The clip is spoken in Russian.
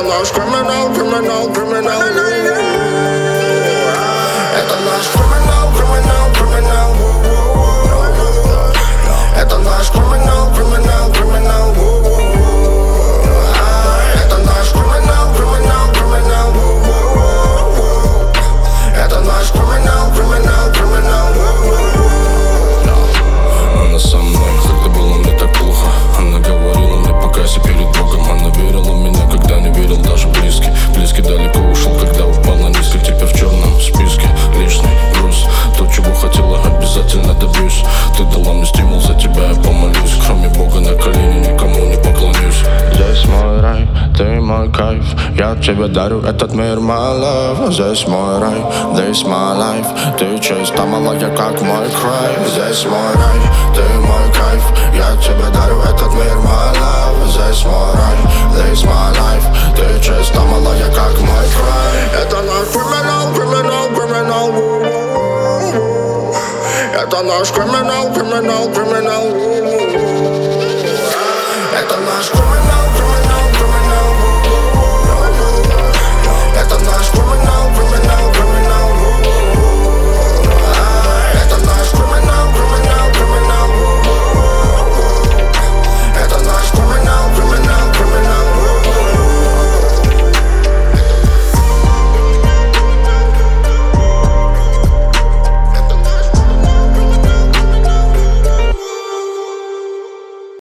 наш криминал, криминал, криминал. Это наш криминал, криминал, криминал. Это наш криминал, криминал, криминал. Это наш криминал, криминал, криминал. Это наш криминал, криминал, криминал. Она со мной, когда было мне так плохо. Она говорила мне покайся перед Богом. Она верила в меня, когда не верил даже близкий. Близкий далеко ушел, когда упал на низко. Теперь в черном списке лишний груз. То, чего хотела, обязательно добьюсь. Ты дала мне стимул, за тебя я помолюсь. Кроме Бога на колени никому не поклонюсь. Здесь мой рай, ты мой кайф. Я тебе дарю этот мир, my love. Здесь мой рай, this my life. Ты чиста, малая, как мой край. Здесь мой рай, ты мой кайф. Я тебе дарю этот мир, my love. Здесь мой рай, this